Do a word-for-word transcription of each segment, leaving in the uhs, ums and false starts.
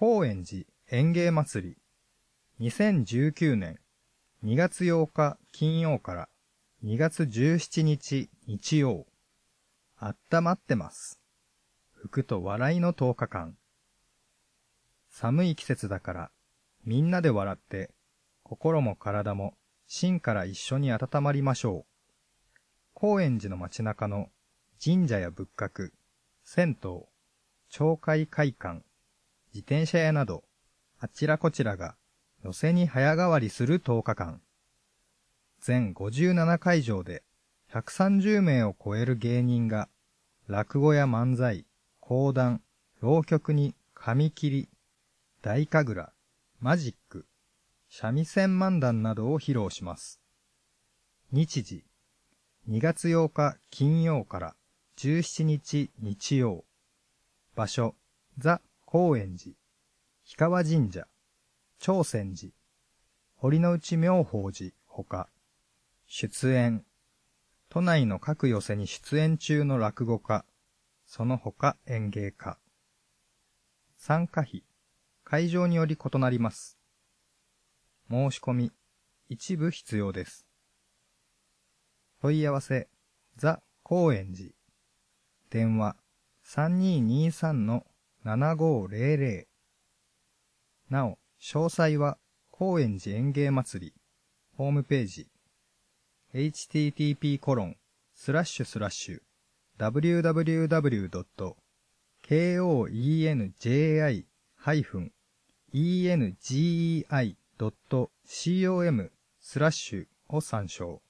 高円寺園芸祭りにせんじゅうきゅうねんにがつようか金曜からにがつじゅうしちにち日曜。あったまってます。福と笑いのとおかかん。寒い季節だからみんなで笑って心も体も芯から一緒に温まりましょう。高円寺の街中の神社や仏閣、銭湯、町会会館、自転車屋などあちらこちらが寄席に早変わりするとおかかん。全ごじゅうななかいじょうでひゃくさんじゅうめいを超える芸人が落語や漫才、講談、浪曲に紙切り、大神楽、マジック、三味線漫談などを披露します。日時、にがつようか金曜からじゅうしちにち日曜。場所、ザ・高円寺、氷川神社、長泉寺、堀之内妙法寺ほか、出演、都内の各寄席に出演中の落語家、その他演芸家。参加費、会場により異なります。申し込み、一部必要です。問い合わせ、ザ・高円寺。電話、さんにーにーさんのななごーぜろぜろ。なお、詳細は、高円寺園芸祭り、ホームページ、エイチティーティーピーコロンスラッシュスラッシュダブリューダブリューダブリュードットケーオーイーエヌジェーアイハイフンイーエヌジーイーアイドットコムスラッシュを参照。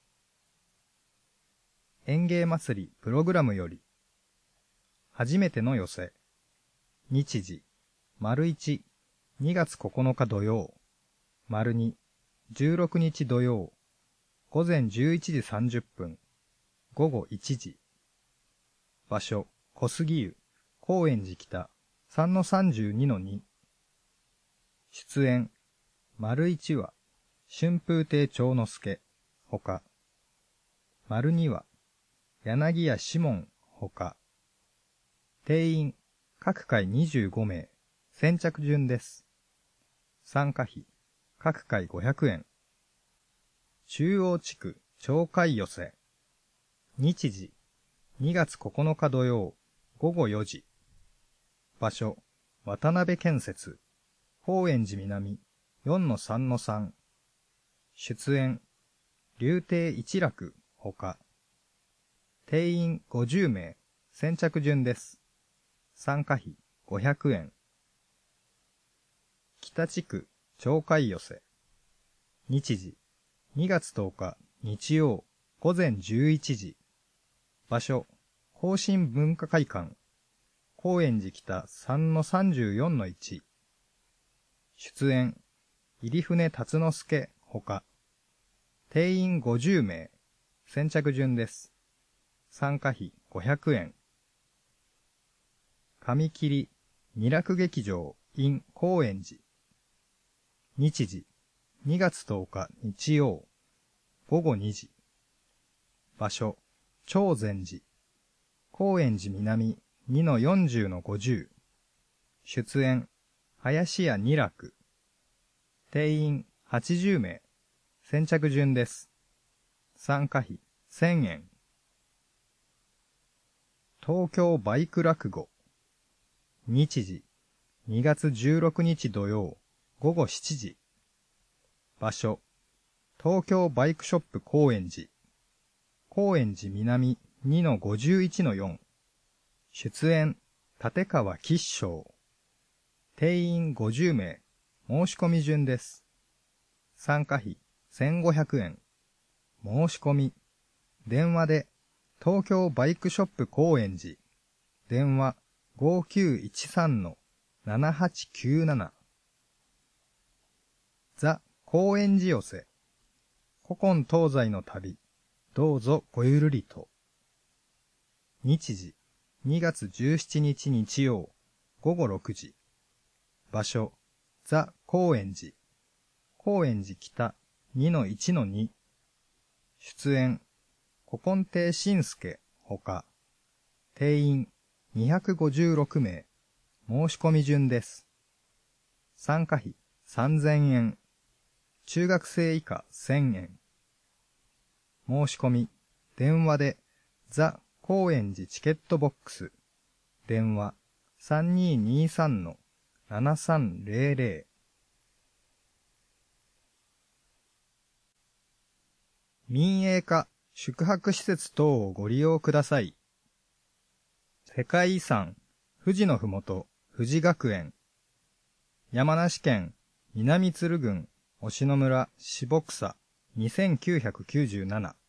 園芸祭りプログラムより、初めての寄席。日時、丸いち、にがつここのか土曜。丸に、じゅうろくにち土曜。午前じゅういちじさんじゅっぷん。午後いちじ。場所、小杉湯、高円寺北、さんのさんじゅうにのに。出演、丸いちは、春風亭長之助、ほか。丸には、柳家志門、ほか。定員、各回にじゅうごめい、先着順です。参加費、各回ごひゃくえん。中央地区町会寄席。日時、にがつここのか土曜、ごごよじ。場所、渡辺建設、高円寺南 よんのさんのさん。出演、柳亭一楽、ほか。定員ごじゅうめい、先着順です。参加費ごひゃくえん。北地区町会寄席。日時、にがつとおか日曜午前じゅういちじ。場所、庚申文化会館。高円寺北 さんのさんじゅうよんのいち。出演、入船辰之助ほか。定員ごじゅうめい。先着順です。参加費ごひゃくえん。紙切り、二楽劇場 in 高円寺。日時、にがつとおか日曜。ごごにじ。場所、長泉寺。高円寺南 にのよんじゅうのごじゅう。出演、林家二楽。定員はちじゅうめい。先着順です。参加費せんえん。東京バイク落語。日時、にがつじゅうろくにち土曜、ごごしちじ。場所、東京バイクショップ高円寺。高円寺南 にのごじゅういちのよん。出演、立川吉祥。定員ごじゅうめい。申し込み順です。参加費せんごひゃくえん。申し込み。電話で、東京バイクショップ高円寺。電話ごきゅういちさんのななはちきゅうなな。ザ・高円寺寄席。古今東西の旅。どうぞごゆるりと。日時、にがつじゅうしちにち日曜、ごごろくじ。場所、ザ・高円寺。高円寺北 にのいちのに。出演、古今亭新助ほか。定員にひゃくごじゅうろくめい。申し込み順です。 参加費さんぜんえん。中学生以下せんえん。申し込み、電話で、ザ・高円寺チケットボックス。電話 さんにーにーさんのななさんぜろぜろ。民営化、宿泊施設等をご利用ください。世界遺産、富士のふもと、富士学園。山梨県、南鶴郡、忍野村、下草、にせんきゅうひゃくきゅうじゅうなな。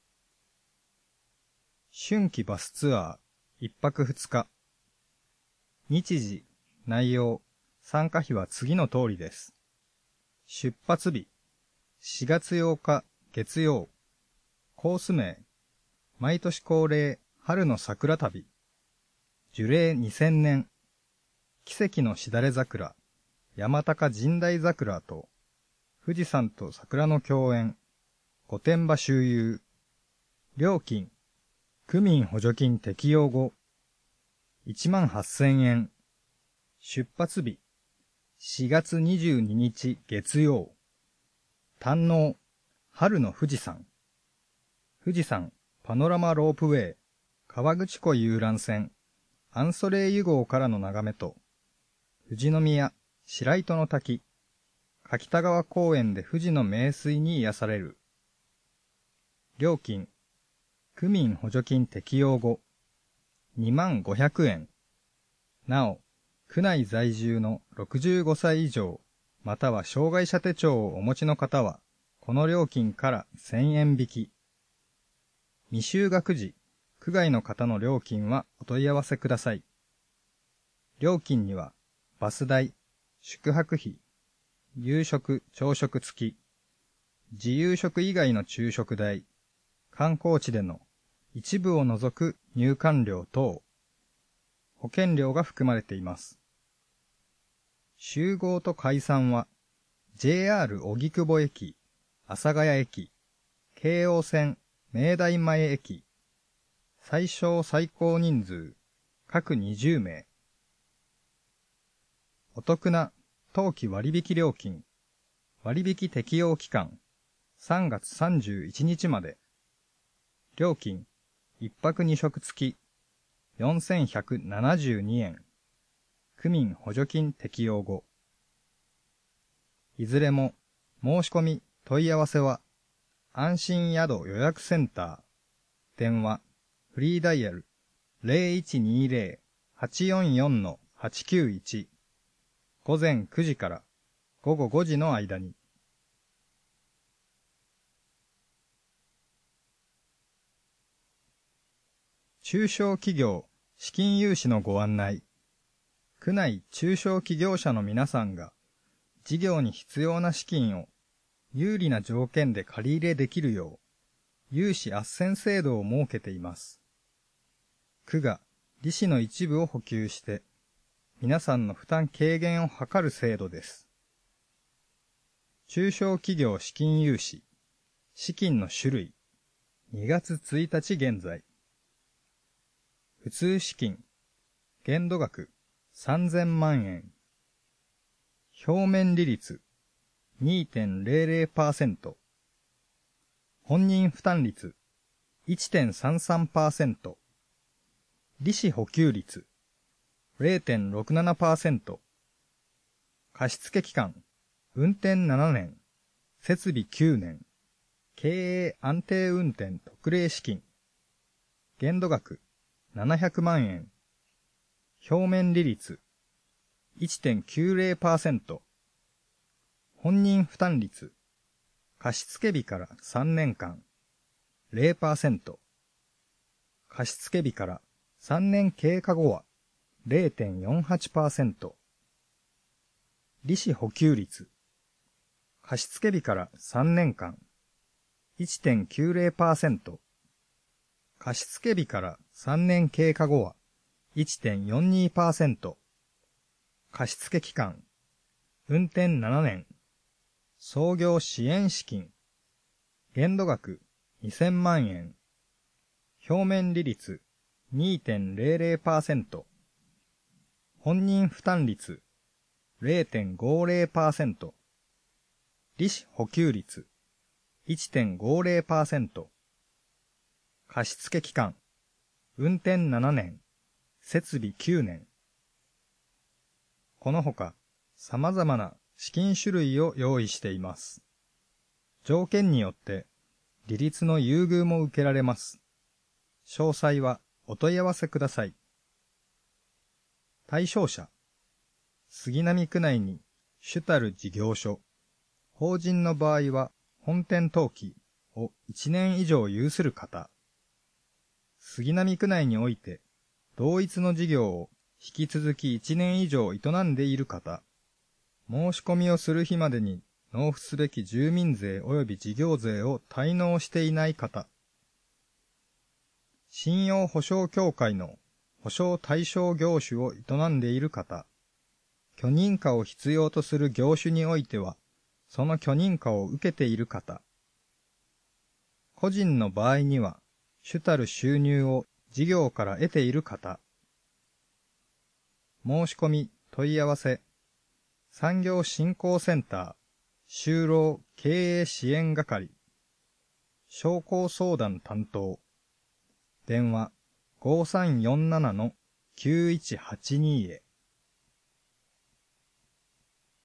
春季バスツアー、いっぱくふつか。日時、内容、参加費は次の通りです。出発日、しがつようか、月曜。コース名、毎年恒例、春の桜旅。樹齢にせんねん。奇跡のしだれ桜、山高神代桜と、富士山と桜の共演、御殿場周遊。料金、区民補助金適用後、いちまんはっせんえん。出発日、しがつにじゅうににち月曜。堪能、春の富士山。富士山パノラマロープウェイ、河口湖遊覧船、アンソレイユ号からの眺めと、富士宮、白糸の滝、柿田川公園で富士の名水に癒される。料金、区民補助金適用後、にまんごひゃくえん。なお、区内在住のろくじゅうごさい以上、または障害者手帳をお持ちの方は、この料金からせんえん引き。未就学時、区外の方の料金はお問い合わせください。料金には、バス代、宿泊費、夕食・朝食付き、自由食以外の昼食代、観光地での一部を除く入館料等、保険料が含まれています。集合と解散は、ジェイアール 荻窪駅、阿佐ヶ谷駅、京王線、明大前駅、最小最高人数、各にじゅうめい。お得な当期割引料金、割引適用期間、さんがつさんじゅういちにちまで。料金、いっぱくにしょく付き、よんせんひゃくななじゅうにえん。区民補助金適用後。いずれも、申し込み、問い合わせは、安心宿予約センター、電話、フリーダイヤル ゼロいちにゼロ はちよんよん はちきゅういち、午前くじから午後ごじの間に。中小企業資金融資のご案内。区内中小企業者の皆さんが事業に必要な資金を有利な条件で借り入れできるよう融資斡旋制度を設けています。区が利子の一部を補給して皆さんの負担軽減を図る制度です。中小企業資金融資、資金の種類、にがつついたち現在。普通資金、限度額さんぜんまんえん。表面利率 にてんゼロゼロパーセント。本人負担率 いってんさんさんパーセント。利子補給率 ゼロてんろくななパーセント。貸付期間、運転ななねん、設備きゅうねん、経営安定運転特例資金。限度額ななひゃくまんえん。表面利率 いってんきゅうゼロパーセント。本人負担率、貸付日からさんねんかん ゼロパーセント。貸付日からさんねん経過後は ゼロてんよんはちパーセント。利子補給率、貸付日からさんねんかん いってんきゅうゼロパーセント。貸付日からさんねん経過後は いってんよんにパーセント。貸付期間、運転ななねん、創業支援資金。限度額にせんまんえん。表面利率 にてんゼロゼロパーセント。本人負担率ゼロてんごゼロパーセント、利子補給率 いちてんごゼロパーセント、貸付期間、運転ななねん、設備きゅうねん。このほか、様々な資金種類を用意しています。条件によって、利率の優遇も受けられます。詳細はお問い合わせください。対象者、杉並区内に主たる事業所、法人の場合は本店登記をいちねん以上有する方、杉並区内において同一の事業を引き続きいちねん以上営んでいる方、申し込みをする日までに納付すべき住民税及び事業税を滞納していない方、信用保証協会の保証対象業種を営んでいる方、許認可を必要とする業種においては、その許認可を受けている方、個人の場合には、主たる収入を事業から得ている方、申し込み、問い合わせ、産業振興センター、就労経営支援係、商工相談担当、電話 ごさんよんななのきゅういちはちに へ。